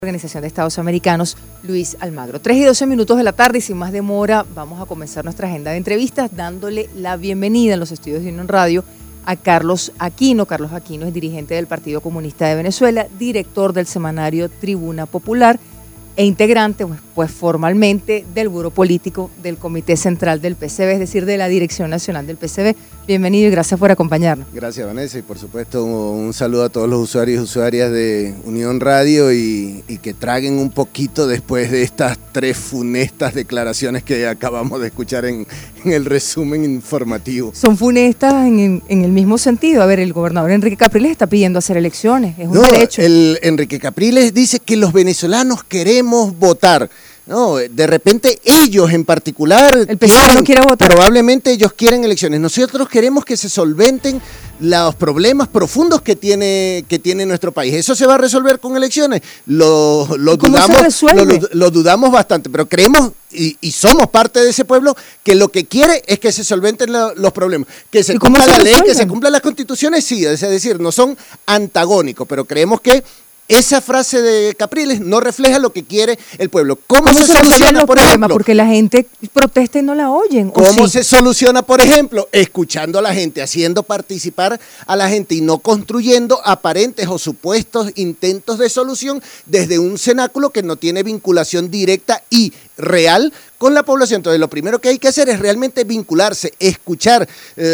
Organización de Estados Americanos, Luis Almagro. 3:12 de la tarde y sin más demora vamos a comenzar nuestra agenda de entrevistas dándole la bienvenida en los estudios de Unión Radio a Carlos Aquino. Carlos Aquino es dirigente del Partido Comunista de Venezuela, director del semanario Tribuna Popular e integrante, pues formalmente, del Buró Político del Comité Central del PCV, es decir, de la Dirección Nacional del PCV. Bienvenido y gracias por acompañarnos. Gracias, Vanessa, y por supuesto un saludo a todos los usuarios y usuarias de Unión Radio y que traguen un poquito después de estas tres funestas declaraciones que acabamos de escuchar en el resumen informativo. Son funestas en el mismo sentido. A ver, el gobernador Enrique Capriles está pidiendo hacer elecciones, es un derecho. El Enrique Capriles dice que los venezolanos queremos votar. No, de repente ellos en particular, el PCV no quiere votar. Probablemente ellos quieren elecciones. Nosotros queremos que se solventen los problemas profundos que tiene nuestro país. ¿Eso se va a resolver con elecciones? Lo dudamos bastante, pero creemos y somos parte de ese pueblo que lo que quiere es que se solventen los problemas. Que se cumpla la ley, que se cumplan las constituciones, sí, es decir, no son antagónicos, pero creemos que esa frase de Capriles no refleja lo que quiere el pueblo. ¿Cómo se soluciona, por ejemplo? Porque la gente protesta y no la oyen. ¿Cómo se soluciona, por ejemplo? Escuchando a la gente, haciendo participar a la gente y no construyendo aparentes o supuestos intentos de solución desde un cenáculo que no tiene vinculación directa y real con la población. Entonces, lo primero que hay que hacer es realmente vincularse, escuchar,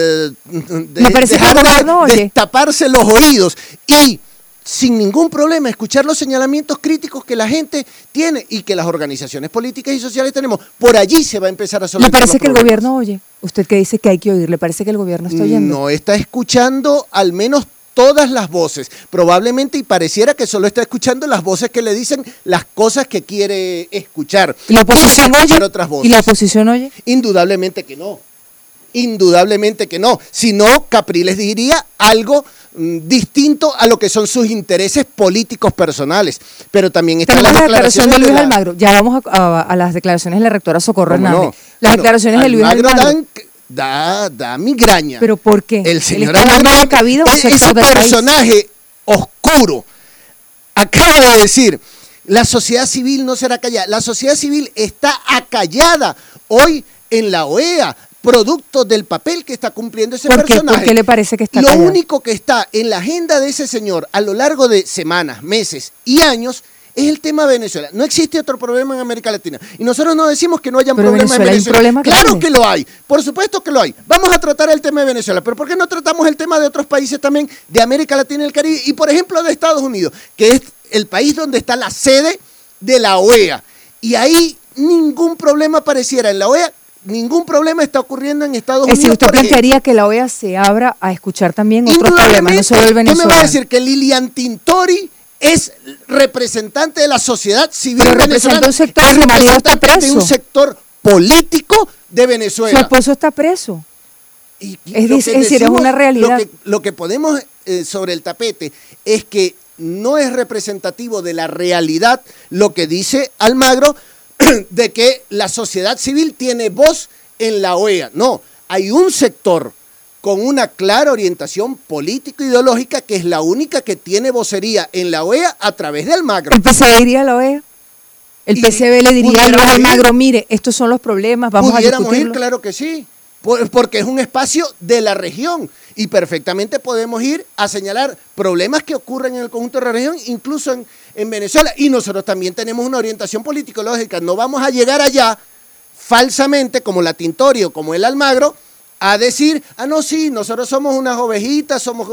dejar de taparse los oídos y sin ningún problema, escuchar los señalamientos críticos que la gente tiene y que las organizaciones políticas y sociales tenemos. Por allí se va a empezar a solucionar. ¿Le parece que el gobierno oye? Usted que dice que hay que oír, ¿le parece que el gobierno está oyendo? No está escuchando al menos todas las voces. Probablemente y pareciera que solo está escuchando las voces que le dicen las cosas que quiere escuchar. ¿Y la oposición oye? Otras voces. ¿Y la oposición oye? Indudablemente que no. Indudablemente que no. Si no, Capriles diría algo distinto a lo que son sus intereses políticos personales. Pero también está la declaración de Luis Almagro. Ya vamos a las declaraciones de la rectora Socorro Hernández. No. Las declaraciones de Luis Almagro da migraña. ¿Pero por qué? El señor Almagro, ese personaje oscuro, acaba de decir, la sociedad civil no será callada. La sociedad civil está acallada hoy en la OEA, producto del papel que está cumpliendo ese personaje. ¿Por qué le parece que está Lo callado? único que está en la agenda de ese señor a lo largo de semanas, meses y años es el tema Venezuela. No existe otro problema en América Latina. Y nosotros no decimos que no hayan problemas en Venezuela. Claro que lo hay. Por supuesto que lo hay. Vamos a tratar el tema de Venezuela. Pero ¿por qué no tratamos el tema de otros países también de América Latina y el Caribe? Y por ejemplo de Estados Unidos, que es el país donde está la sede de la OEA. Y ahí ningún problema pareciera en la OEA. Ningún problema está ocurriendo en Estados Unidos. Es decir, usted plantearía que la OEA se abra a escuchar también otros problemas, no solo el venezolano. ¿Qué me va a decir? Que Lilian Tintori es representante de la sociedad civil venezolana. Un sector, su marido está preso. De un sector político de Venezuela. Su esposo está preso. Es decir, es una realidad. Lo que ponemos sobre el tapete es que no es representativo de la realidad lo que dice Almagro, de que la sociedad civil tiene voz en la OEA. No, hay un sector con una clara orientación político-ideológica que es la única que tiene vocería en la OEA a través de Almagro. ¿El PCV iría a la OEA? ¿El PCV le diría a Luis Almagro, mire, estos son los problemas, vamos a discutirlos? Pudiéramos ir, claro que sí, porque es un espacio de la región y perfectamente podemos ir a señalar problemas que ocurren en el conjunto de la región, incluso en Venezuela. Y nosotros también tenemos una orientación político-lógica. No vamos a llegar allá falsamente, como la Tintori o como el Almagro, a decir, no, sí, nosotros somos unas ovejitas, somos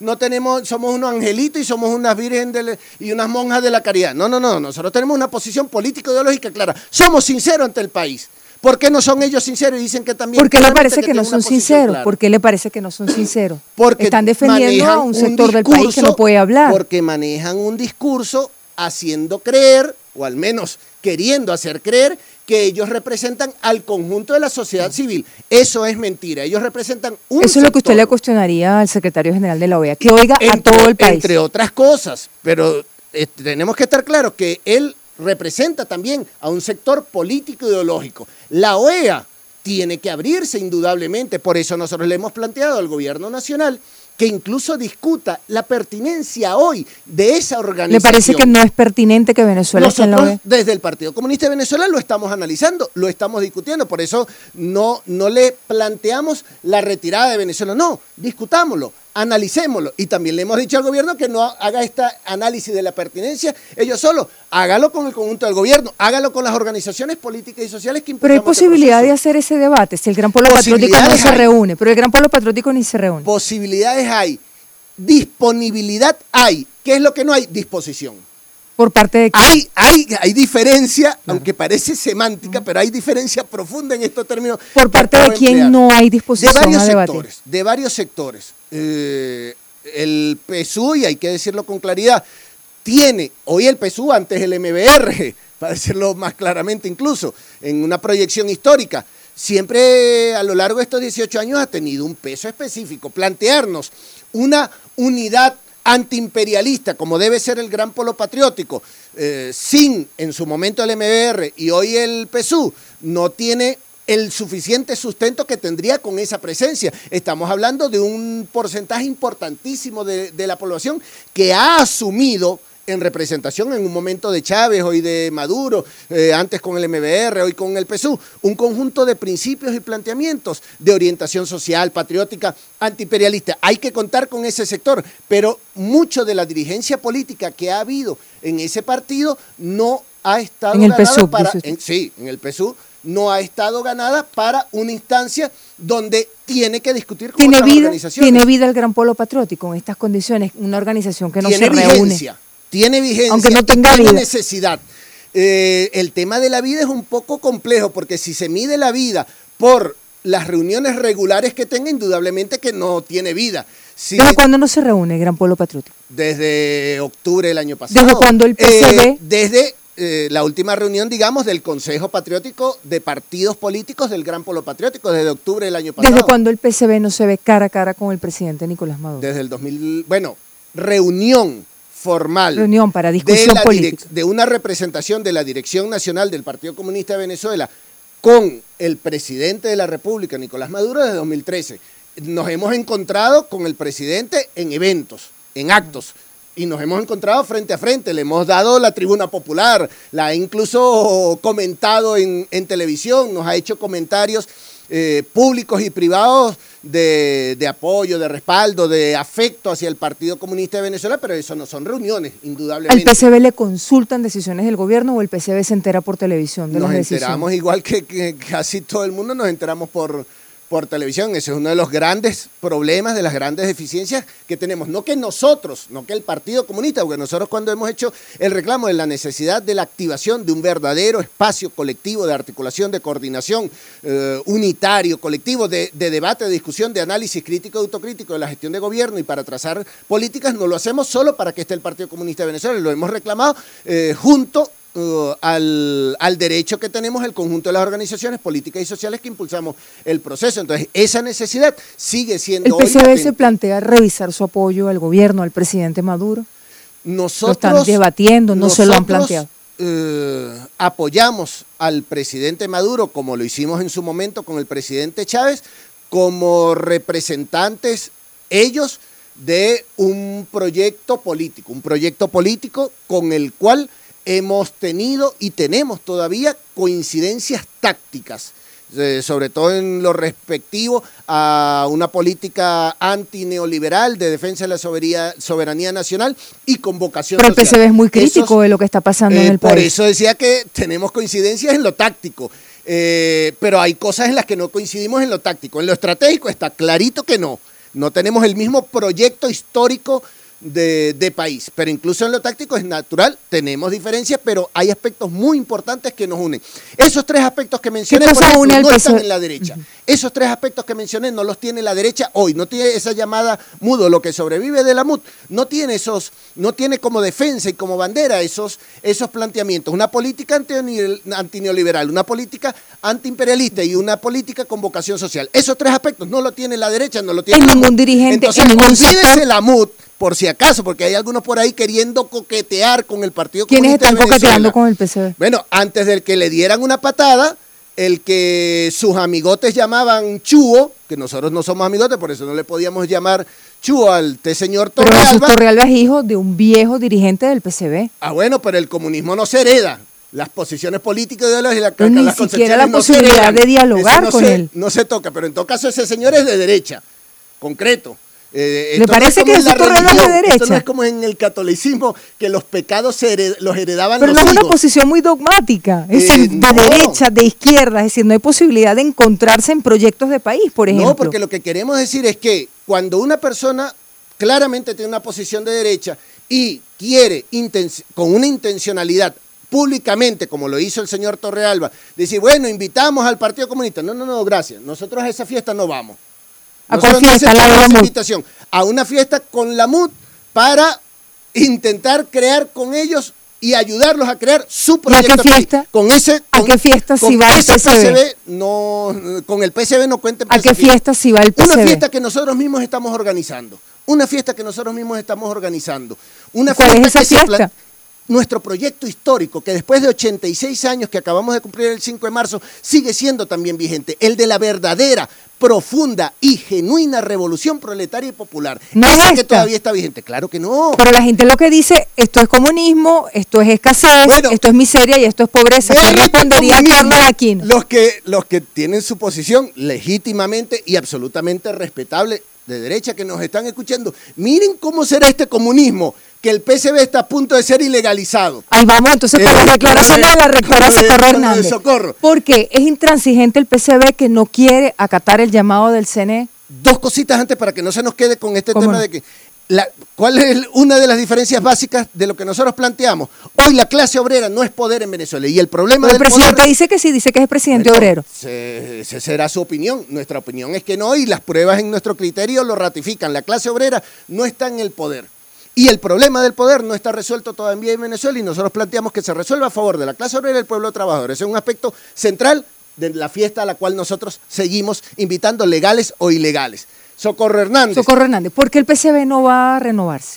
unos angelitos y somos unas virgen y unas monjas de la caridad. No, nosotros tenemos una posición político-ideológica clara. Somos sinceros ante el país. ¿Por qué no son ellos sinceros y dicen que también? ¿Por qué le parece que no son sinceros? ¿Por qué le parece que no son sinceros? Porque están defendiendo a un sector del país que no puede hablar. Porque manejan un discurso haciendo creer, o al menos queriendo hacer creer, que ellos representan al conjunto de la sociedad civil. Eso es mentira. Ellos representan un sector. Eso es lo que usted le cuestionaría al secretario general de la OEA, que oiga a todo el país. Entre otras cosas, pero tenemos que estar claros que él representa también a un sector político ideológico. La OEA tiene que abrirse indudablemente, por eso nosotros le hemos planteado al gobierno nacional que incluso discuta la pertinencia hoy de esa organización. ¿Le parece que no es pertinente que Venezuela esté en la Nosotros, OEA? desde el Partido Comunista de Venezuela, lo estamos analizando, lo estamos discutiendo, por eso no le planteamos la retirada de Venezuela, no, discutámoslo, analicémoslo, y también le hemos dicho al gobierno que no haga este análisis de la pertinencia ellos solos, hágalo con el conjunto del gobierno, hágalo con las organizaciones políticas y sociales que Pero hay impulsamos este posibilidad de proceso. hacer ese debate, si el Gran Polo Patriótico no se reúne, pero el Gran Polo Patriótico ni se reúne. Posibilidades hay, disponibilidad hay, ¿qué es lo que no hay? Disposición. ¿Por parte de quién? Hay diferencia, aunque parece semántica, pero hay diferencia profunda en estos términos. ¿Por parte de quién no hay disposición a debatir? De varios sectores. El PSUV, y hay que decirlo con claridad, tiene, hoy el PSUV, antes el MBR, para decirlo más claramente incluso, en una proyección histórica, siempre a lo largo de estos 18 años ha tenido un peso específico. Plantearnos una unidad antiimperialista, como debe ser el Gran Polo Patriótico, sin en su momento el MBR y hoy el PSUV, no tiene el suficiente sustento que tendría con esa presencia. Estamos hablando de un porcentaje importantísimo de la población que ha asumido en representación en un momento de Chávez, hoy de Maduro, antes con el MBR, hoy con el PSUV, un conjunto de principios y planteamientos de orientación social, patriótica, antiimperialista. Hay que contar con ese sector, pero mucho de la dirigencia política que ha habido en ese partido no ha estado en el ganada PSUV, para... en el PSUV no ha estado ganada para una instancia donde tiene que discutir con otras organizaciones. ¿Tiene vida el Gran Polo Patriótico en estas condiciones? Una organización que no tiene se reúne. Tiene vigencia, aunque no tenga tiene vida. necesidad. El tema de la vida es un poco complejo, porque si se mide la vida por las reuniones regulares que tenga, indudablemente que no tiene vida. ¿Desde cuándo no se reúne el Gran Polo Patriótico? Desde octubre del año pasado. ¿Desde cuándo el PCB? Desde la última reunión, digamos, del Consejo Patriótico de Partidos Políticos del Gran Polo Patriótico, desde octubre del año pasado. ¿Desde cuándo el PCB no se ve cara a cara con el presidente Nicolás Maduro? Desde el 2000, reunión formal. Reunión para discusión política. De una representación de la Dirección Nacional del Partido Comunista de Venezuela con el presidente de la República, Nicolás Maduro, desde 2013. Nos hemos encontrado con el presidente en eventos, en actos, y nos hemos encontrado frente a frente. Le hemos dado la tribuna popular, la ha incluso comentado en televisión, nos ha hecho comentarios públicos y privados de apoyo, de respaldo, de afecto hacia el Partido Comunista de Venezuela, pero eso no son reuniones, indudablemente. ¿Al PCB le consultan decisiones del gobierno o el PCB se entera por televisión de las decisiones? Nos enteramos igual que casi todo el mundo, nos enteramos por televisión. Ese es uno de los grandes problemas, de las grandes deficiencias que tenemos. No que nosotros, no que el Partido Comunista, porque nosotros cuando hemos hecho el reclamo de la necesidad de la activación de un verdadero espacio colectivo de articulación, de coordinación, unitario, colectivo, de debate, de discusión, de análisis crítico y autocrítico de la gestión de gobierno y para trazar políticas, no lo hacemos solo para que esté el Partido Comunista de Venezuela, lo hemos reclamado junto al derecho que tenemos el conjunto de las organizaciones políticas y sociales que impulsamos el proceso. Entonces, esa necesidad sigue siendo hoy. ¿El PCB se plantea revisar su apoyo al gobierno, al presidente Maduro? Nosotros lo están debatiendo, no se lo han planteado. Apoyamos al presidente Maduro, como lo hicimos en su momento con el presidente Chávez, como representantes ellos de un proyecto político con el cual hemos tenido y tenemos todavía coincidencias tácticas, sobre todo en lo respectivo a una política antineoliberal de defensa de la soberanía nacional y con vocación social. Pero el PCB es muy crítico de lo que está pasando en el país. Por eso decía que tenemos coincidencias en lo táctico, pero hay cosas en las que no coincidimos en lo táctico. En lo estratégico está clarito que no tenemos el mismo proyecto histórico de país, pero incluso en lo táctico es natural, tenemos diferencias, pero hay aspectos muy importantes que nos unen. Esos tres aspectos que mencioné, por ejemplo, no están en la derecha. Esos tres aspectos que mencioné no los tiene la derecha hoy, no tiene esa llamada MUD, lo que sobrevive de la MUD, no tiene como defensa y como bandera esos planteamientos. Una política antineoliberal, una política antiimperialista y una política con vocación social. Esos tres aspectos no lo tiene la derecha, no lo tiene la MUD. Ningún dirigente, entonces, olvídese la MUD, por si acaso, porque hay algunos por ahí queriendo coquetear con el Partido Comunista de Venezuela. ¿Quiénes están coqueteando con el PCB? Bueno, antes de que le dieran una patada, el que sus amigotes llamaban Chuo, que nosotros no somos amigotes, por eso no le podíamos llamar Chuo al señor Pero Jesús Torrealba. Torrealba es hijo de un viejo dirigente del PCB. Ah, bueno, pero el comunismo no se hereda. Las posiciones políticas de Pero ni las siquiera la concepciones no se posibilidad heredan. de dialogar Eso con él. No se toca, pero en todo caso ese señor es de derecha, concreto. ¿Le parece que Jesús Torrealba es de derecha? Esto no es como en el catolicismo, que los pecados los heredaban Pero los no es una hijos. posición muy dogmática, es decir, no. de derecha, de izquierda, es decir, no hay posibilidad de encontrarse en proyectos de país, por ejemplo. No, porque lo que queremos decir es que cuando una persona claramente tiene una posición de derecha y quiere con una intencionalidad públicamente, como lo hizo el señor Torrealba, decir, bueno, invitamos al Partido Comunista. No, gracias. Nosotros a esa fiesta no vamos. ¿A cuál Nosotros no fiesta? ¿La de la aceptamos esa MUD? invitación. A una fiesta con la MUD para intentar crear con ellos y ayudarlos a crear su proyecto. ¿Y a qué fiesta? ¿A qué fiesta si va el PCB? Con el PCB no cuenten. ¿A qué fiesta si va el PCB? Una fiesta que nosotros mismos estamos organizando. Una fiesta que nosotros mismos estamos organizando. Una ¿Cuál es esa fiesta? Nuestro proyecto histórico, que después de 86 años que acabamos de cumplir el 5 de marzo, sigue siendo también vigente. El de la verdadera, profunda y genuina revolución proletaria y popular. No es Esa que esta. todavía está vigente. Claro que no. Pero la gente lo que dice, esto es comunismo, esto es escasez, Bueno, esto es miseria y esto es pobreza. ¿Qué respondería Carlos Aquino? Los que tienen su posición legítimamente y absolutamente respetable de derecha que nos están escuchando, miren cómo será este comunismo, que el PCB está a punto de ser ilegalizado. Ahí vamos entonces con las declaraciones de la rectora Socorro Hernández. Socorro. Porque es intransigente el PCB que no quiere acatar el llamado del CNE. Dos cositas antes para que no se nos quede con este ¿Cómo tema no? de que ¿cuál es una de las diferencias básicas de lo que nosotros planteamos? Hoy la clase obrera no es poder en Venezuela y el problema Pero el del presidente poder, dice que sí, dice que es presidente bueno, obrero. Esa será su opinión. Nuestra opinión es que no, y las pruebas en nuestro criterio lo ratifican. La clase obrera no está en el poder. Y el problema del poder no está resuelto todavía en Venezuela y nosotros planteamos que se resuelva a favor de la clase obrera y del pueblo trabajador. Ese es un aspecto central de la fiesta a la cual nosotros seguimos invitando, legales o ilegales. Socorro Hernández. Socorro Hernández, ¿por qué el PCB no va a renovarse?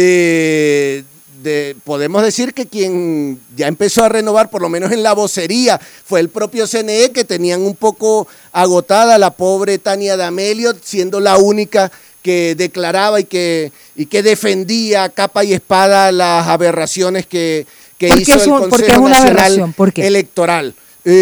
Podemos decir que quien ya empezó a renovar, por lo menos en la vocería, fue el propio CNE, que tenían un poco agotada la pobre Tania D'Amelio, siendo la única que declaraba y que defendía a capa y espada las aberraciones que hizo el Consejo Nacional Electoral.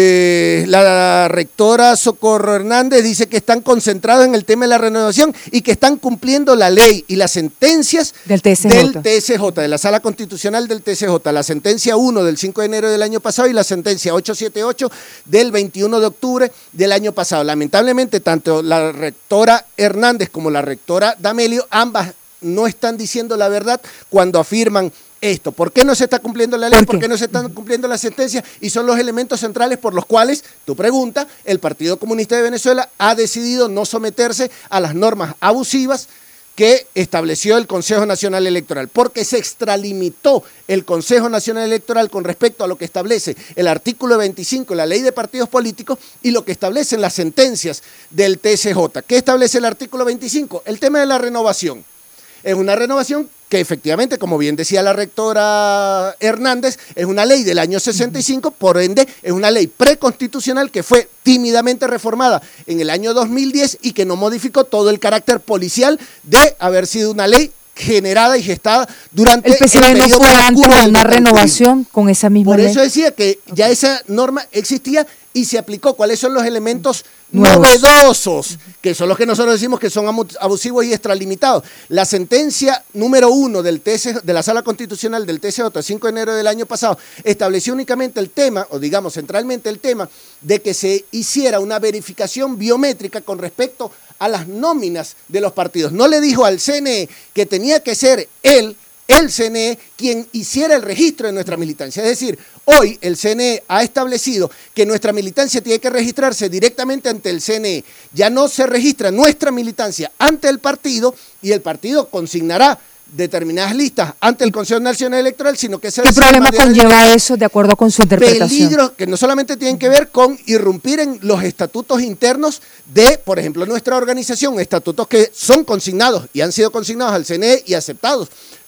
La rectora Socorro Hernández dice que están concentrados en el tema de la renovación y que están cumpliendo la ley y las sentencias del TSJ, de la Sala Constitucional del TSJ, la sentencia 1 del 5 de enero del año pasado y la sentencia 878 del 21 de octubre del año pasado. Lamentablemente, tanto la rectora Hernández como la rectora D'Amelio, ambas no están diciendo la verdad cuando afirman esto. ¿Por qué no se está cumpliendo la ley? ¿Por qué no se están cumpliendo las sentencias? Y son los elementos centrales por los cuales, tu pregunta, el Partido Comunista de Venezuela ha decidido no someterse a las normas abusivas que estableció el Consejo Nacional Electoral, porque se extralimitó el Consejo Nacional Electoral con respecto a lo que establece el artículo 25 de la Ley de Partidos Políticos y lo que establecen las sentencias del TSJ. ¿Qué establece el artículo 25? El tema de la renovación. Es una renovación que efectivamente, como bien decía la rectora Hernández, es una ley del año 65, por ende es una ley preconstitucional que fue tímidamente reformada en el año 2010 y que no modificó todo el carácter policial de haber sido una ley generada y gestada durante el PCB no fue antes de una renovación con esa misma ley. Por eso decía que ya esa norma existía y se aplicó. ¿Cuáles son los elementos nuevos, novedosos? Que son los que nosotros decimos que son abusivos y extralimitados. La sentencia número 1 de la Sala Constitucional del TSJ, 5 de enero del año pasado, estableció únicamente el tema, o digamos centralmente el tema, de que se hiciera una verificación biométrica con respecto a las nóminas de los partidos. No le dijo al CNE que tenía que ser el CNE quien hiciera el registro de nuestra militancia. Es decir, hoy el CNE ha establecido que nuestra militancia tiene que registrarse directamente ante el CNE. Ya no se registra nuestra militancia ante el partido y el partido consignará determinadas listas ante el Consejo Nacional Electoral, sino que se... ¿Qué problema conlleva eso de acuerdo con su interpretación? Peligros que no solamente tienen que ver con irrumpir en los estatutos internos de, por ejemplo, nuestra organización, estatutos que son consignados y han sido consignados al CNE y aceptados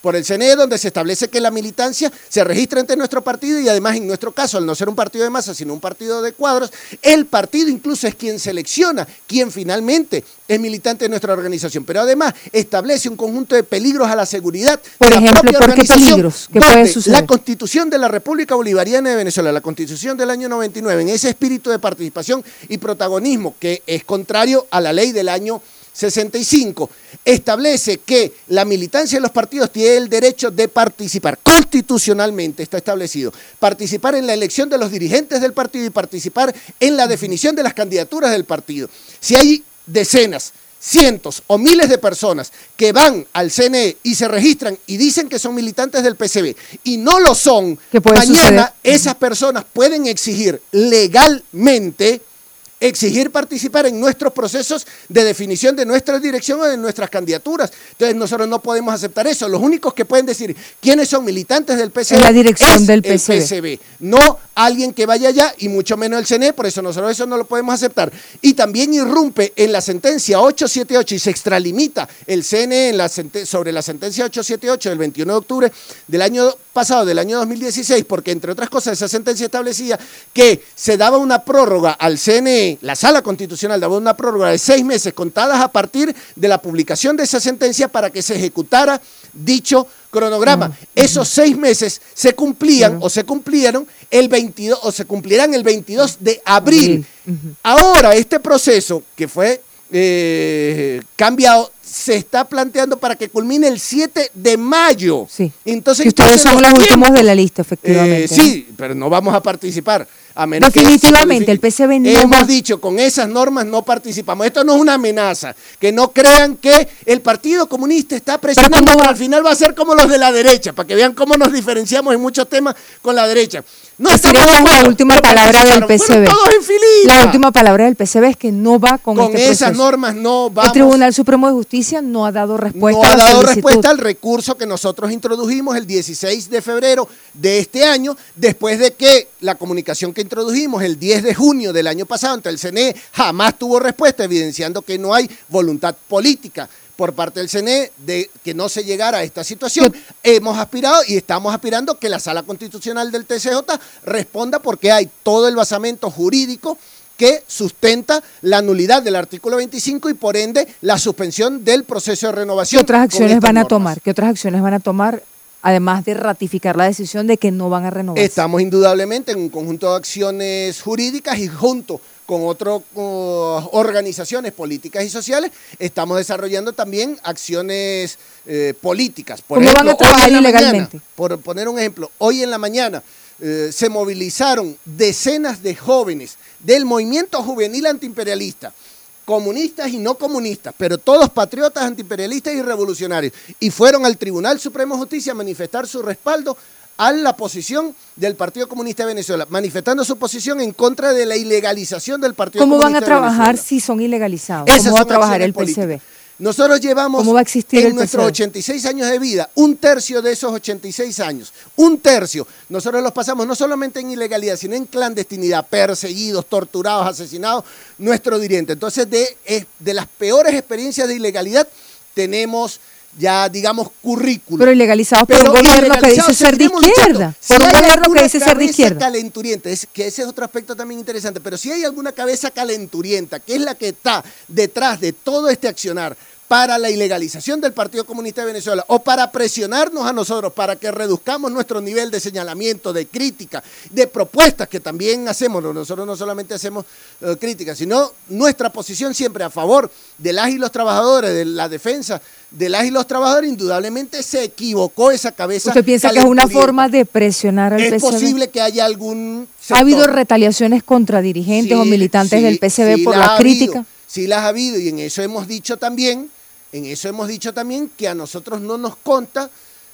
por el CNE, donde se establece que la militancia se registra ante nuestro partido y además en nuestro caso, al no ser un partido de masa, sino un partido de cuadros, el partido incluso es quien selecciona quién finalmente es militante de nuestra organización, pero además establece un conjunto de peligros a la seguridad por de ejemplo, la propia ¿por qué organización, peligros? ¿Qué puede suceder? La Constitución de la República Bolivariana de Venezuela, la Constitución del año 99, en ese espíritu de participación y protagonismo que es contrario a la ley del año 65, establece que la militancia de los partidos tiene el derecho de participar, constitucionalmente está establecido, participar en la elección de los dirigentes del partido y participar en la definición de las candidaturas del partido. Si hay decenas, cientos o miles de personas que van al CNE y se registran y dicen que son militantes del PCB y no lo son, mañana suceder? Esas personas pueden exigir legalmente participar en nuestros procesos de definición de nuestra dirección o de nuestras candidaturas. Entonces nosotros no podemos aceptar eso. Los únicos que pueden decir quiénes son militantes del PCB es la dirección es del el PCB, no alguien que vaya allá y mucho menos el CNE, por eso nosotros eso no lo podemos aceptar. Y también irrumpe en la sentencia 878 y se extralimita el CNE en sobre la sentencia 878 del 21 de octubre del año pasado, del año 2016, porque entre otras cosas esa sentencia establecía que se daba una prórroga al CNE, la Sala Constitucional daba una prórroga de 6 meses contadas a partir de la publicación de esa sentencia para que se ejecutara dicho cronograma. Esos 6 meses se cumplían o se cumplieron el 22 o se cumplirán el 22 de abril. Ahora este proceso que fue cambiado se está planteando para que culmine el 7 de mayo. Sí. Entonces, que ustedes son los últimos de la lista, efectivamente. Sí, pero no vamos a participar. A menos definitivamente, que el PCB no hemos dicho, con esas normas no participamos. Esto no es una amenaza. Que no crean que el Partido Comunista está presionando, pero al final va a ser como los de la derecha, para que vean cómo nos diferenciamos en muchos temas con la derecha. No estamos la última palabra del PCB. Todos en filita. La última palabra del PCB es que no va con este proceso. Esas normas no vamos. El Tribunal Supremo de Justicia no ha dado respuesta a la solicitud. No ha dado respuesta al recurso que nosotros introdujimos el 16 de febrero de este año, después de que la comunicación que introdujimos el 10 de junio del año pasado ante el CNE jamás tuvo respuesta, evidenciando que no hay voluntad política por parte del CNE de que no se llegara a esta situación. Hemos aspirado y estamos aspirando que la Sala Constitucional del TCJ responda, porque hay todo el basamento jurídico que sustenta la nulidad del artículo 25 y por ende la suspensión del proceso de renovación. ¿Qué otras acciones van a tomar? ¿Qué otras acciones van a tomar? Además de ratificar la decisión de que no van a renovar. Estamos indudablemente en un conjunto de acciones jurídicas y junto con otras organizaciones políticas y sociales estamos desarrollando también acciones políticas. Por ¿Cómo ejemplo, van a trabajar ilegalmente? Por poner un ejemplo, hoy en la mañana se movilizaron decenas de jóvenes del movimiento juvenil antiimperialista, comunistas y no comunistas, pero todos patriotas, antiimperialistas y revolucionarios, y fueron al Tribunal Supremo de Justicia a manifestar su respaldo a la posición del Partido Comunista de Venezuela, manifestando su posición en contra de la ilegalización del Partido Comunista de Venezuela. ¿Cómo van a trabajar si son ilegalizados? ¿Cómo va a trabajar el PCB? Nosotros llevamos ¿Cómo va a existir en nuestros 86 años de vida, un tercio de esos 86 años, un tercio, nosotros los pasamos no solamente en ilegalidad, sino en clandestinidad, perseguidos, torturados, asesinados, nuestro dirigente. Entonces, de las peores experiencias de ilegalidad, tenemos ya, digamos, currículum. Pero ilegalizados por un gobierno que dice ser de izquierda. Por un gobierno que dice ser de izquierda. Calenturienta, que ese es otro aspecto también interesante, pero si hay alguna cabeza calenturienta, que es la que está detrás de todo este accionar para la ilegalización del Partido Comunista de Venezuela o para presionarnos a nosotros para que reduzcamos nuestro nivel de señalamiento, de crítica, de propuestas que también hacemos. Nosotros no solamente hacemos críticas, sino nuestra posición siempre a favor de las y los trabajadores, de la defensa de las y los trabajadores. Indudablemente se equivocó esa cabeza. ¿Usted piensa que es una forma de presionar al PCB? Es posible que haya algún sector. ¿Ha habido retaliaciones contra dirigentes o militantes del PCB por la crítica? Sí las ha habido, y en eso hemos dicho también que a nosotros no nos consta,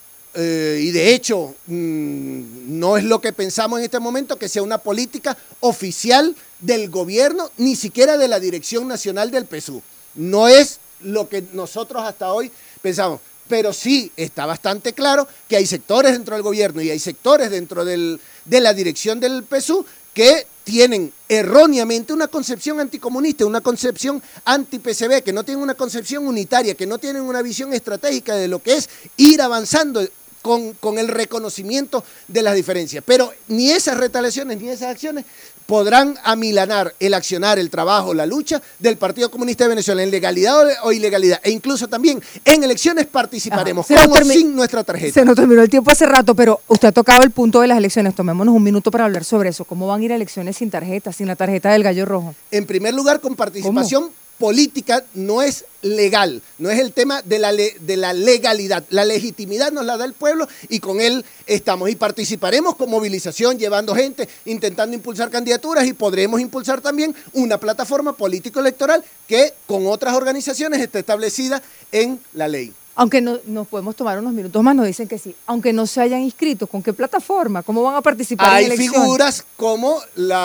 y de hecho no es lo que pensamos en este momento, que sea una política oficial del gobierno, ni siquiera de la Dirección Nacional del PSUV. No es lo que nosotros hasta hoy pensamos, pero sí está bastante claro que hay sectores dentro del gobierno y hay sectores dentro de la dirección del PSUV que tienen erróneamente una concepción anticomunista, una concepción anti-PCB, que no tienen una concepción unitaria, que no tienen una visión estratégica de lo que es ir avanzando con el reconocimiento de las diferencias. Pero ni esas retaliaciones ni esas acciones podrán amilanar el accionar, el trabajo, la lucha del Partido Comunista de Venezuela en legalidad o ilegalidad. E incluso también en elecciones participaremos, con o sin nuestra tarjeta. Se nos terminó el tiempo hace rato, pero usted ha tocado el punto de las elecciones. Tomémonos un minuto para hablar sobre eso. ¿Cómo van a ir a elecciones sin tarjeta, sin la tarjeta del gallo rojo? En primer lugar, con participación política no es legal, no es el tema de la legalidad. La legitimidad nos la da el pueblo y con él estamos. Y participaremos con movilización, llevando gente, intentando impulsar candidaturas y podremos impulsar también una plataforma político-electoral que con otras organizaciones está establecida en la ley. Aunque no, nos podemos tomar unos minutos más, nos dicen que sí. Aunque no se hayan inscrito, ¿con qué plataforma? ¿Cómo van a participar en elecciones? Hay figuras como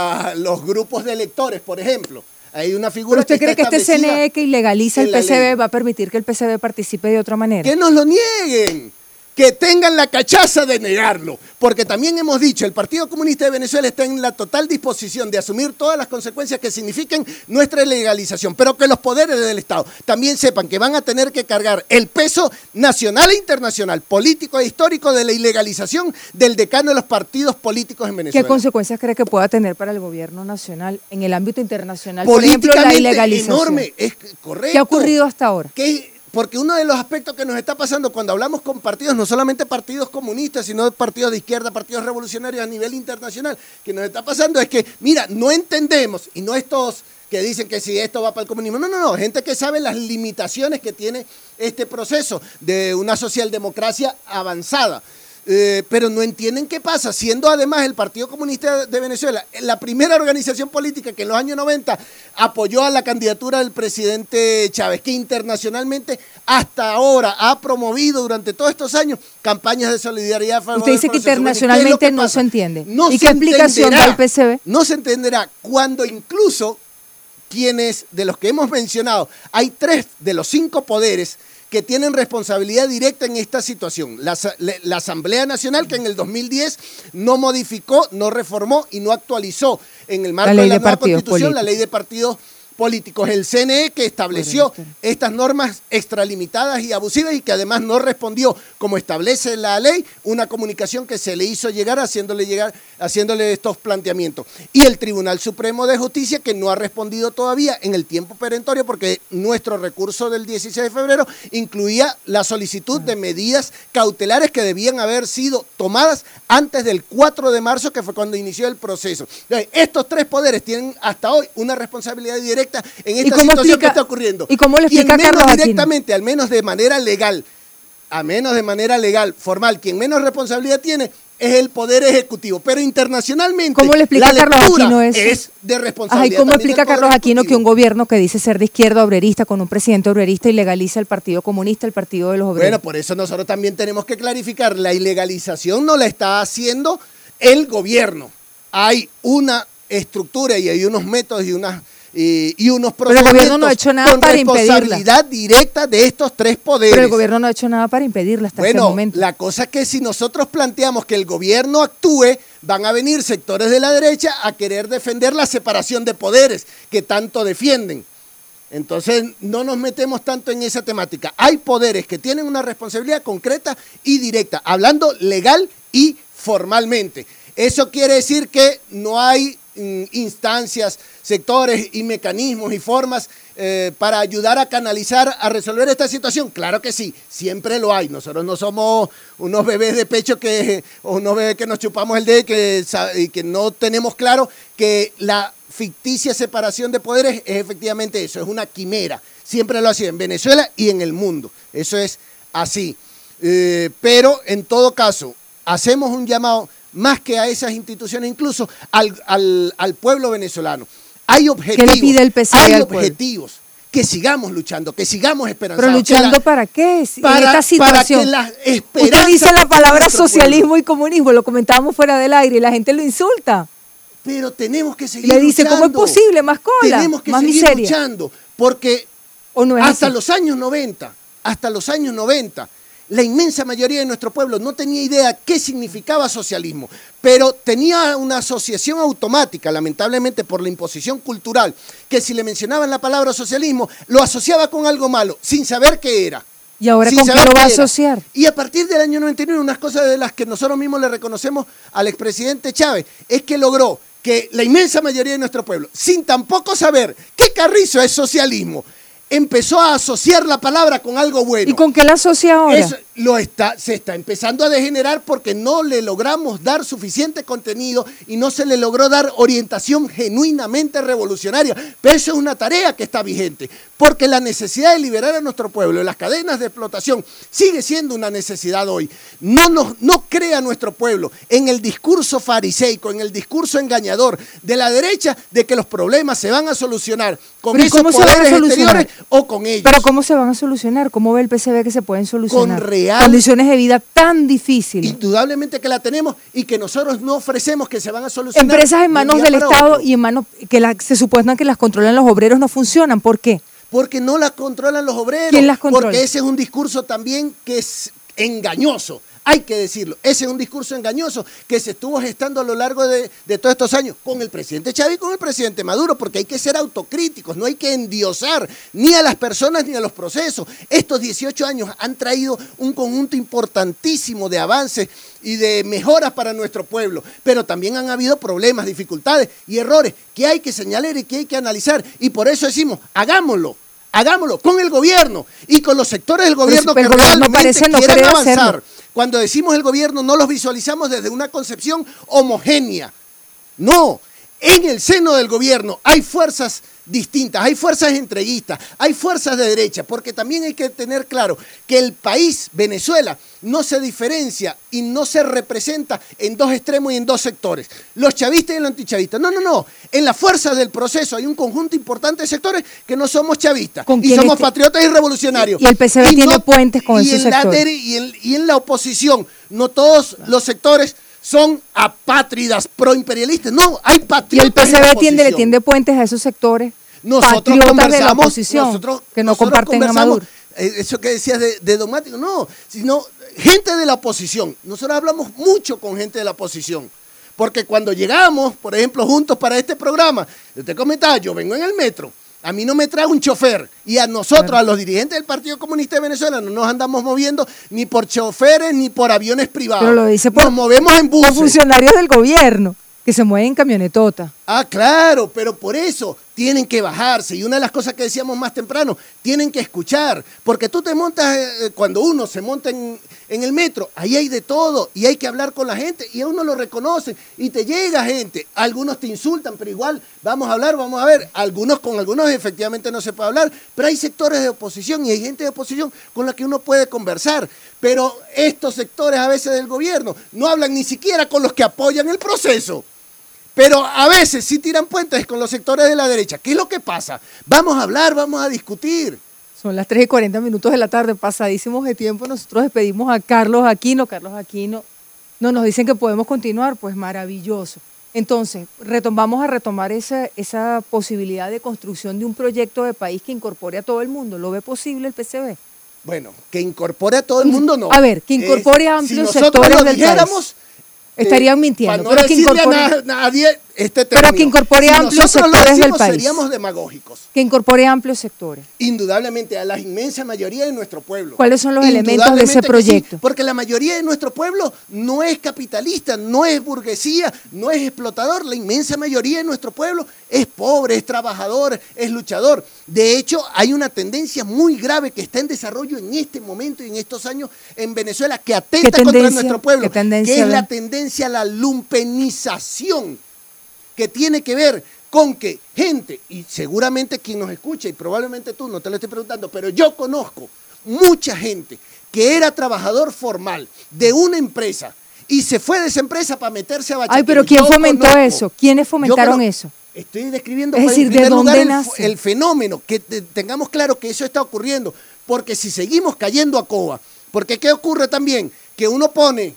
los grupos de electores, por ejemplo. Hay una figura. ¿Pero usted cree que este CNE que ilegaliza el PCB va a permitir que el PCB participe de otra manera? ¡Que nos lo nieguen! Que tengan la cachaza de negarlo, porque también hemos dicho, el Partido Comunista de Venezuela está en la total disposición de asumir todas las consecuencias que signifiquen nuestra legalización, pero que los poderes del Estado también sepan que van a tener que cargar el peso nacional e internacional, político e histórico de la ilegalización del decano de los partidos políticos en Venezuela. ¿Qué consecuencias cree que pueda tener para el gobierno nacional en el ámbito internacional? Por ejemplo, la ilegalización. Enorme, es correcto. ¿Qué ha ocurrido hasta ahora? Porque uno de los aspectos que nos está pasando cuando hablamos con partidos, no solamente partidos comunistas, sino partidos de izquierda, partidos revolucionarios a nivel internacional, que nos está pasando es que, mira, no entendemos, y no estos que dicen que si esto va para el comunismo, no, gente que sabe las limitaciones que tiene este proceso de una socialdemocracia avanzada. Pero no entienden qué pasa, siendo además el Partido Comunista de Venezuela la primera organización política que en los años 90 apoyó a la candidatura del presidente Chávez, que internacionalmente hasta ahora ha promovido durante todos estos años campañas de solidaridad a favor. Usted dice que internacionalmente no se entiende. ¿Y qué explicación da el PCB? No se entenderá cuando incluso quienes, de los que hemos mencionado, hay 3 de los 5 poderes que tienen responsabilidad directa en esta situación. La Asamblea Nacional, que en el 2010 no modificó, no reformó y no actualizó en el marco de la nueva Constitución la ley de partidos políticos. El CNE, que estableció estas normas extralimitadas y abusivas y que además no respondió, como establece la ley, una comunicación que se le hizo llegar haciéndole estos planteamientos. Y el Tribunal Supremo de Justicia, que no ha respondido todavía en el tiempo perentorio, porque nuestro recurso del 16 de febrero incluía la solicitud de medidas cautelares que debían haber sido tomadas antes del 4 de marzo, que fue cuando inició el proceso. Entonces, estos 3 poderes tienen hasta hoy una responsabilidad directa en esta situación que está ocurriendo. ¿Y cómo le explica Carlos Aquino? Directamente, al menos de manera legal, formal, quien menos responsabilidad tiene es el Poder Ejecutivo. Pero internacionalmente, ¿cómo le explica la Carlos Aquino eso? Es de responsabilidad. ¿Y cómo explica Carlos Aquino que un gobierno que dice ser de izquierda obrerista, con un presidente obrerista, ilegaliza el Partido Comunista, el Partido de los Obreros? Bueno, por eso nosotros también tenemos que clarificar, la ilegalización no la está haciendo el gobierno. Hay una estructura y hay unos métodos y unos procedimientos. Pero el gobierno no ha hecho nada para impedirla. Responsabilidad directa de estos 3 poderes. Pero el gobierno no ha hecho nada para impedirla hasta este momento. La cosa es que si nosotros planteamos que el gobierno actúe, van a venir sectores de la derecha a querer defender la separación de poderes que tanto defienden. Entonces no nos metemos tanto en esa temática. Hay poderes que tienen una responsabilidad concreta y directa, hablando legal y formalmente. Eso quiere decir que no hay instancias, sectores y mecanismos y formas para ayudar a canalizar, a resolver esta situación. Claro que sí, siempre lo hay. Nosotros no somos unos bebés de pecho o unos bebés que nos chupamos el dedo y que no tenemos claro que la ficticia separación de poderes es efectivamente eso, es una quimera. Siempre lo ha sido en Venezuela y en el mundo. Eso es así. Pero en todo caso, hacemos un llamado más que a esas instituciones, incluso al pueblo venezolano. Hay objetivos. ¿Qué le pide el PCB hay al objetivos. Que sigamos luchando, que sigamos esperanzados. ¿Pero luchando para qué? En esta situación. Para que las esperanzas. Usted dice la palabra socialismo y comunismo, lo comentábamos fuera del aire y la gente lo insulta. Pero tenemos que seguir luchando. Le dice, luchando. ¿cómo es posible? Más cola, tenemos que más seguir miseria. Luchando, porque ¿O no es hasta así? los años 90, la inmensa mayoría de nuestro pueblo no tenía idea qué significaba socialismo, pero tenía una asociación automática, lamentablemente por la imposición cultural, que si le mencionaban la palabra socialismo, lo asociaba con algo malo, sin saber qué era. ¿Y ahora con qué lo va a asociar? Y a partir del año 99, unas cosas de las que nosotros mismos le reconocemos al expresidente Chávez, es que logró que la inmensa mayoría de nuestro pueblo, sin tampoco saber qué carrizo es socialismo, empezó a asociar la palabra con algo bueno. ¿Y con qué la asocia ahora? Eso se está empezando a degenerar porque no le logramos dar suficiente contenido y no se le logró dar orientación genuinamente revolucionaria. Pero eso es una tarea que está vigente, porque la necesidad de liberar a nuestro pueblo de las cadenas de explotación sigue siendo una necesidad hoy. No crea nuestro pueblo en el discurso fariseico, en el discurso engañador de la derecha de que los problemas se van a solucionar con esos poderes exteriores o con ellos. Pero ¿cómo se van a solucionar? ¿Cómo ve el PCB que se pueden solucionar? Con real condiciones de vida tan difíciles. Indudablemente que la tenemos y que nosotros no ofrecemos que se van a solucionar. Empresas en manos del Estado y en manos se suponen que las controlan los obreros no funcionan. ¿Por qué? Porque no las controlan los obreros. ¿Quién las controla? Porque ese es un discurso también que es engañoso. Hay que decirlo, ese es un discurso engañoso que se estuvo gestando a lo largo de todos estos años con el presidente Chávez y con el presidente Maduro, porque hay que ser autocríticos, no hay que endiosar ni a las personas ni a los procesos. Estos 18 años han traído un conjunto importantísimo de avances y de mejoras para nuestro pueblo, pero también han habido problemas, dificultades y errores que hay que señalar y que hay que analizar, y por eso decimos, hagámoslo con el gobierno y con los sectores del gobierno que realmente quieren avanzar. Cuando decimos el gobierno no los visualizamos desde una concepción homogénea. No, en el seno del gobierno hay fuerzas distintas, hay fuerzas entreguistas, hay fuerzas de derecha, porque también hay que tener claro que el país, Venezuela, no se diferencia y no se representa en dos extremos y en dos sectores, los chavistas y los antichavistas. No. En la fuerza del proceso hay un conjunto importante de sectores que no somos chavistas y somos patriotas y revolucionarios. Y el PCB tiene puentes con esos sectores. Y en la oposición, no todos los sectores son apátridas, proimperialistas. No, hay patriotas. ¿Y el PCB le tiende puentes a esos sectores? Nosotros patriotas de la oposición que no comparten a Maduro. Eso que decías de dogmático, no, sino gente de la oposición. Nosotros hablamos mucho con gente de la oposición, porque cuando llegamos, por ejemplo, juntos para este programa, yo te comentaba, yo vengo en el metro, a mí no me trae un chofer, y a nosotros, claro, a los dirigentes del Partido Comunista de Venezuela, no nos andamos moviendo ni por choferes ni por aviones privados. Pero lo dice nos movemos en buses. Por funcionarios del gobierno que se mueven en camionetota. Ah, claro, pero por eso tienen que bajarse. Y una de las cosas que decíamos más temprano, tienen que escuchar. Porque tú te montas, cuando uno se monta en el metro, ahí hay de todo y hay que hablar con la gente y a uno lo reconoce y te llega gente. Algunos te insultan, pero igual vamos a hablar, vamos a ver. Con algunos efectivamente no se puede hablar, pero hay sectores de oposición y hay gente de oposición con la que uno puede conversar. Pero estos sectores a veces del gobierno no hablan ni siquiera con los que apoyan el proceso. Pero a veces sí tiran puentes con los sectores de la derecha. ¿Qué es lo que pasa? Vamos a hablar, vamos a discutir. Son las 3:40 de la tarde, pasadísimos de tiempo. Nosotros despedimos a Carlos Aquino. Carlos Aquino, no nos dicen que podemos continuar, pues maravilloso. Entonces, vamos a retomar esa posibilidad de construcción de un proyecto de país que incorpore a todo el mundo. ¿Lo ve posible el PCB? Bueno, que incorpore a todo el mundo no. A ver, que incorpore a amplios sectores del país. Estarían mintiendo. Para no decirle a nadie este término. Pero que incorpore amplios sectores del país. Seríamos demagógicos. Que incorpore amplios sectores. Indudablemente, a la inmensa mayoría de nuestro pueblo. ¿Cuáles son los elementos de ese proyecto? Sí, porque la mayoría de nuestro pueblo no es capitalista, no es burguesía, no es explotador. La inmensa mayoría de nuestro pueblo es pobre, es trabajador, es luchador. De hecho, hay una tendencia muy grave que está en desarrollo en este momento y en estos años en Venezuela que atenta contra nuestro pueblo, que es la tendencia a la lumpenización, que tiene que ver con que gente, y seguramente quien nos escucha, y probablemente tú, no te lo estoy preguntando, pero yo conozco mucha gente que era trabajador formal de una empresa y se fue de esa empresa para meterse a bachatero. Ay, pero ¿quién fomentó eso? ¿Quiénes fomentaron eso? Estoy describiendo en primer lugar el fenómeno, que tengamos claro que eso está ocurriendo, porque si seguimos cayendo a coba, porque ¿qué ocurre también? Que uno pone,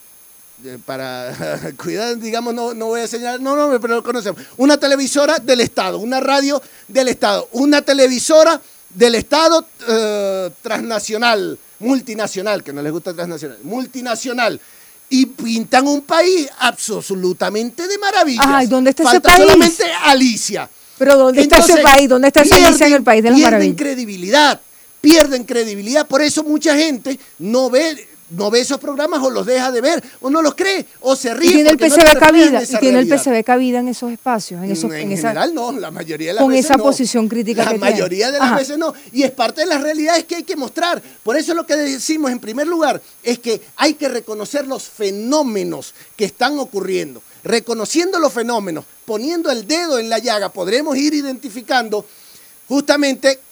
para cuidar, digamos, no voy a señalar, pero lo conocemos, una televisora del Estado, una radio del Estado, una televisora del Estado transnacional, multinacional, que no les gusta transnacional, multinacional, y pintan un país absolutamente de maravilla. Ay, ¿dónde está Falta ese país? solamente Alicia. Pero ¿dónde está ese país? ¿Dónde está esa Alicia en el país de las maravillas? Pierden credibilidad, por eso mucha gente no ve esos programas o los deja de ver, o no los cree, o se ríe. ¿Y tiene el porque no PCB se reflejan en cabida? esa ¿Y tiene el realidad. PCB cabida en esos espacios? En general no, la mayoría de las con veces esa no. posición crítica que La mayoría tiene. de las Ajá. veces no. Y es parte de las realidades que hay que mostrar. Por eso lo que decimos en primer lugar es que hay que reconocer los fenómenos que están ocurriendo. Reconociendo los fenómenos, poniendo el dedo en la llaga, podremos ir identificando justamente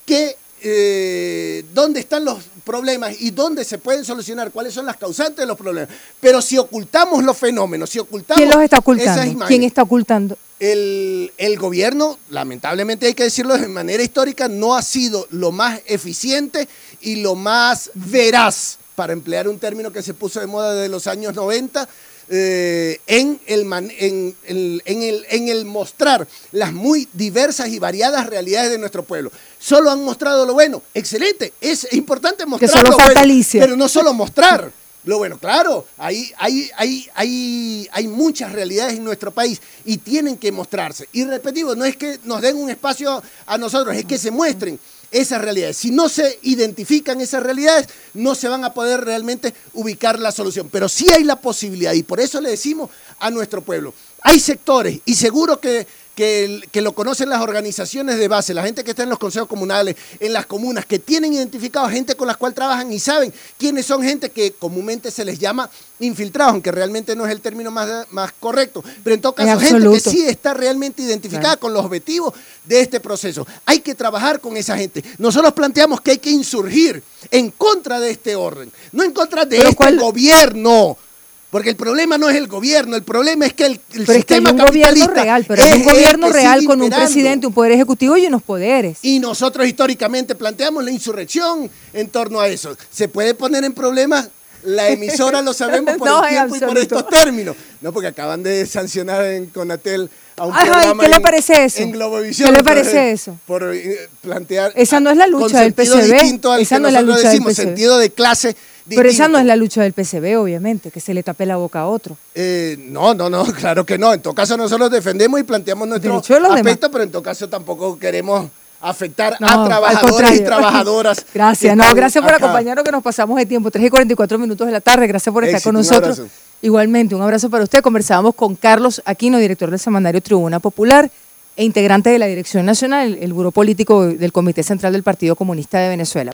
dónde están los problemas y dónde se pueden solucionar, cuáles son las causantes de los problemas. Pero si ocultamos los fenómenos, si ocultamos ¿Quién los está esas ocultando? imágenes, ¿Quién está ocultando? el gobierno, lamentablemente hay que decirlo de manera histórica, no ha sido lo más eficiente y lo más veraz, para emplear un término que se puso de moda desde los años 90, en el mostrar las muy diversas y variadas realidades de nuestro pueblo. Solo han mostrado lo bueno, excelente, es importante mostrar que solo lo falta bueno, Alicia. pero no solo mostrar lo bueno. Claro, hay muchas realidades en nuestro país y tienen que mostrarse. Y repetimos, no es que nos den un espacio a nosotros, es que se muestren esas realidades. Si no se identifican esas realidades, no se van a poder realmente ubicar la solución. Pero sí hay la posibilidad, y por eso le decimos a nuestro pueblo, hay sectores, y seguro que lo conocen las organizaciones de base, la gente que está en los consejos comunales, en las comunas, que tienen identificado gente con la cual trabajan y saben quiénes son, gente que comúnmente se les llama infiltrados, aunque realmente no es el término más correcto, pero en todo caso gente que sí está realmente identificada con los objetivos de este proceso. Hay que trabajar con esa gente.Nosotros planteamos que hay que insurgir en contra de este orden, no en contra de este gobierno. Porque el problema no es el gobierno, el problema es que el sistema capitalista pero es un gobierno real con un presidente, un poder ejecutivo y unos poderes. Y nosotros históricamente planteamos la insurrección en torno a eso. ¿Se puede poner en problemas? La emisora lo sabemos por el tiempo y por estos términos. No, porque acaban de sancionar en Conatel a un programa ¿qué le parece eso? En Globovisión. ¿Qué le parece eso? Por plantear... Esa no es la lucha del PCB. Esa no es la lucha del PCB. Sentido de clase distinto. Pero esa no es la lucha del PCB, obviamente, que se le tape la boca a otro. No, claro que no. En todo caso nosotros defendemos y planteamos nuestro aspecto, pero en todo caso tampoco queremos afectar a trabajadores y trabajadoras. Gracias, gracias por acompañarnos, que nos pasamos de tiempo, 3:44 de la tarde, gracias por estar con nosotros. Igualmente, un abrazo para usted. Conversábamos con Carlos Aquino, director del semanario Tribuna Popular e integrante de la Dirección Nacional, el Buró Político del Comité Central del Partido Comunista de Venezuela.